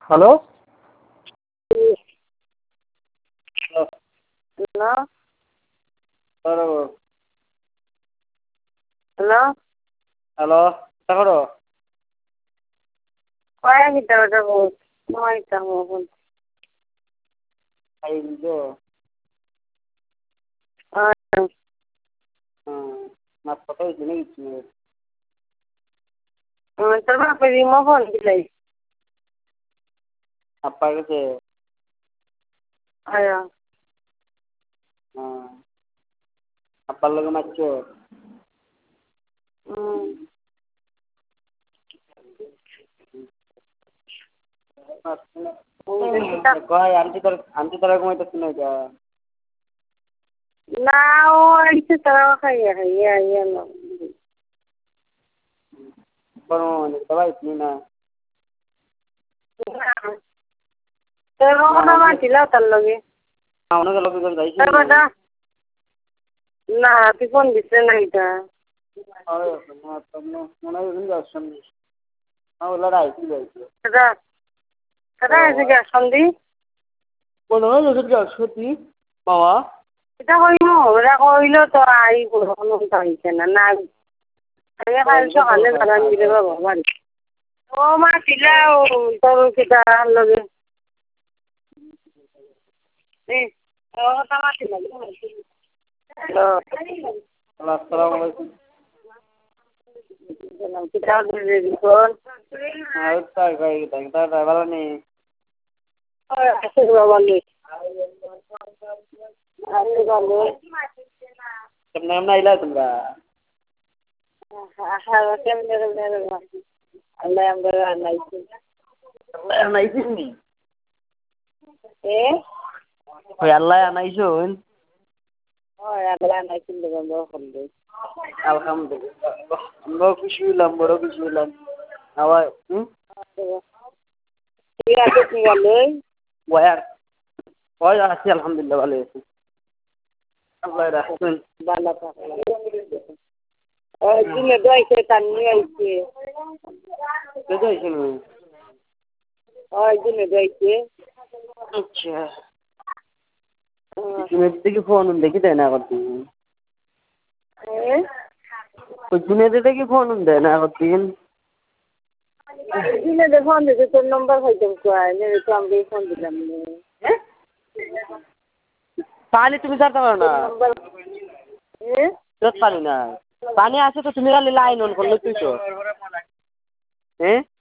Hello. Hello hello hello, করো কয় ভিতরে যাবো নয়টা মতন খাই বুঝো। মাছ কথা হয়েছে নাকি কিছু? তোর বাপের রিমো ফোন দিলাই আপ্পার কাছে আয়া আপ্পার লোকে মারছো? আনছি তারা ঘুমাইতেছি না এটা। না ও আইছে তারা খাইয়া খাইয়া আইয়া না সবাই তুমি না তোর কথা মাতিলাও তার লগে অনেক লোক যাইছি তোর কথা না তুই ফোন দিছে না এটা মনে হয় আসছেন লড়াই যাইছে দাদা দাদা আছে কি সন্ধি মনে হয় সত্যি বাবা এটা কইল ওরা কইল তো আই কোনো হইছে না না আমি কাল সকালে জানান দিলে বাবা বাড়ি ও মাতিলাও তোর কিটা লগে তোর কথা মাতিলাম আসসালামু আলাইকুম। কিটা দিবি ফোন ভালো নেই আছে বাবা নেই আরে বাবা নাম না ইলা তোমরা কেমনে আল্লাহ আমরা নাইছি আনাইছিস এ ওই আল্লাহ আনাইছুন আল্লাহ নাইছি বন্ধ করলে আলহামদুলিল্লাহ আমরাও খুশি হইলাম বড় খুশি হইলাম আবার ঠিক আছে ঠিক আছে ওয়ার ওই আছি আলহামদুলিল্লাহ ভালো আছি আল্লাহ রাখবেন ভালো থাকে ওই দিনে দইছে তার নিয়ে আইছে বুঝাইছেন ওই দিনে দইছে আচ্ছা তুমি দেখি ফোন দেখি দেয় না করতে ওই দিনে দেখি ফোন দেয় না করতেন দিনে দে ফোন দিতে তোর নম্বর হইতাম কয় নেবে তো আমি ফোন দিলাম পানি তুমি ছাড়তে পারো না পানি না পানি আছে তো তুমি খালি লাইন অন করলে তুই তো হ্যাঁ